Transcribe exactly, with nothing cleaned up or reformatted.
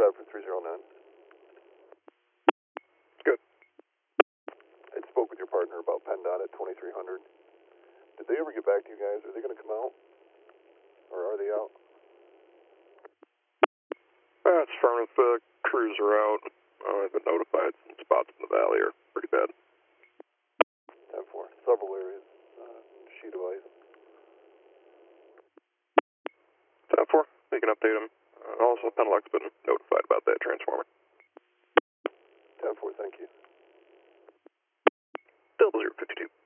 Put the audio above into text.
that for three zero nine. Good. I spoke with your partner about PennDOT at twenty-three hundred. Did they ever get back to you guys? Are they going to come out? Or are they out? Uh, it's affirmative. The crews are out. Uh, I've been notified. Spots in the valley are pretty bad. ten four. Several areas. Uh, sheet of ice. ten four. You can update them. Uh, also, Penelec's been notified about that transformer. ten four, thank you. Double zero fifty two.